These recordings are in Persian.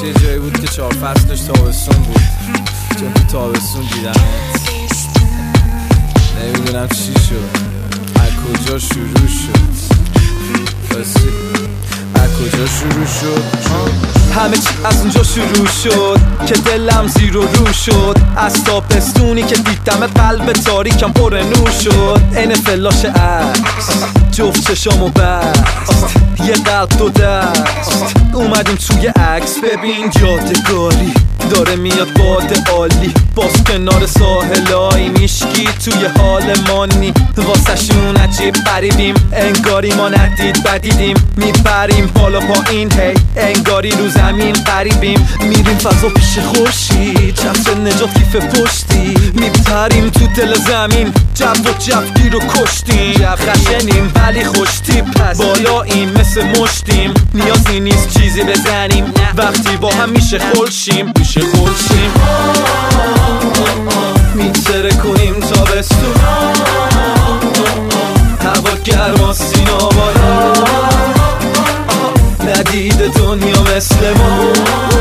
یه جایی بود که 4 فصلش تابستون بود، چون تو تابستون دیدمت. نمیدونم چی شد، از کجا شروع شد، از کجا شروع شد. همه چی از اونجا شروع شد که دلم زیر و رو شد. از تابستونی که دیدم قلب تاریکم پر نور شد. این فلاش عکس جفت چشامو بست، یه قلب دو دست. اومدیم توی عکس، ببین یادگاری داره میاد باد عالی. باز کنار ساحلای میشکی توی حال مانی. واسه شون عجیب غریبیم، انگاری ما ندید بدیدیم. میپریم بالا پایین هی، انگاری رو زمین قریبیم. میریم فضا پیش خورشید، چتر نجات کیف پشتی. میپریم تو دل زمین، جو و جوگیر رو کشتیم. جو خشنیم ولی خوش تیپ، بالاییم مثل مشتیم. نیازی نیست چیزی بزنیم، وقتی با هم میشه خلشیم. میتره کنیم تابستون، هوا گرما سینا بالا. ندید دنیا مثل ما،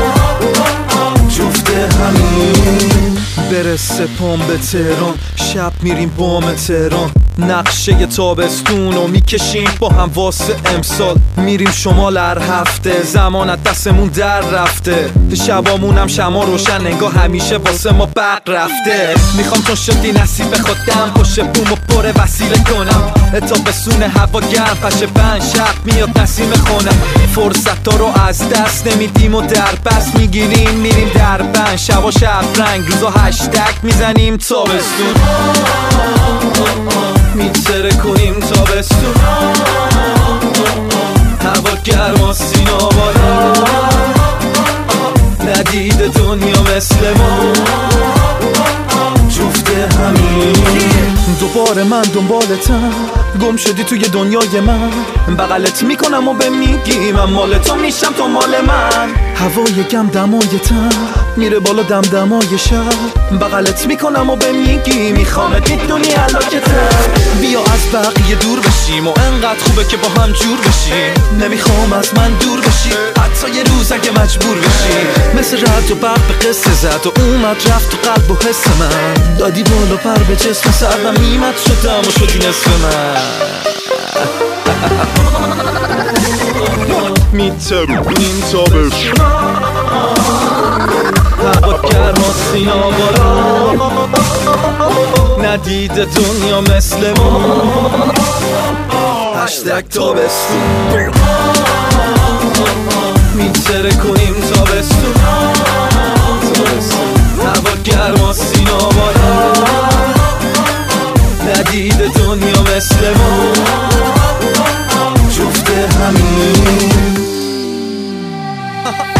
جفت همین. برسه پام به تهران، شب میریم بام تهران. نقشه تابستون رو میکشیم با هم واسه امسال. میریم شمال هر هفته، زمان از دستمون در رفته. شبامونم شما روشن، انگار همیشه واسه ما برق رفته. میخوام چون شدی نصیب خودم، پشت بومو پر وسیله کنم. تابستون هوا گرم، پشه بند شب میاد نسیم خونم. فرصت ها رو از دست نمیدیم و در بست میگیریم. میریم در بند، شبا شب رنگ، روزا هشتگ میزنیم تابستون. میتره کنیم تابستون، هوا گرما سینا بالا. ندید دنیا مثل ما، جفت همین. دوباره من دنبالتم، گم شدی توی دنیای من. بغلت میکنم و به میگی من مال تو میشم تو مال من. هوای گم دمای تن میره بالا دمدمای شب. بغلت میکنم و به میگی میخوامت میدونی علاقتم. بیا از بقیه دور بشیم و انقدر خوبه که با هم جور بشیم. نمیخوام از من دور بشی، حتی یه روز اگه مجبور بشی. مثل رد و برق به قصه زد و اومد رفت تو قلب و حس من. دادی بالا پر به جسم سردم نیمت شدم و شدی نصف من. میترونیم تابستون، هوا گرما سینا بالا. ندید دنیا مثل ما، هشتگ تابستون. میتره کنیم تابستون، هوا گرما سینا بالا. ندید دنیا مثل ما، جفت همین.